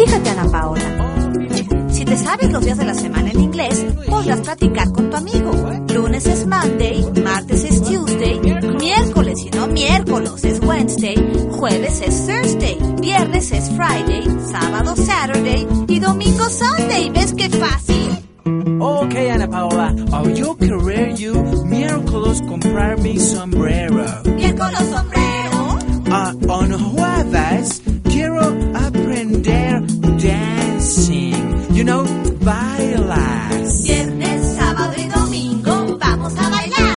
Fíjate, Ana Paola, si te sabes los días de la semana en inglés, podrás practicar con tu amigo. Lunes es Monday, martes es Tuesday, miércoles y no miércoles es Wednesday, jueves es Thursday, viernes es Friday, sábado Saturday y domingo Sunday. ¿Ves qué fácil? Okay, Ana Paola, yo querer you miércoles comprar mi sombrero. Miércoles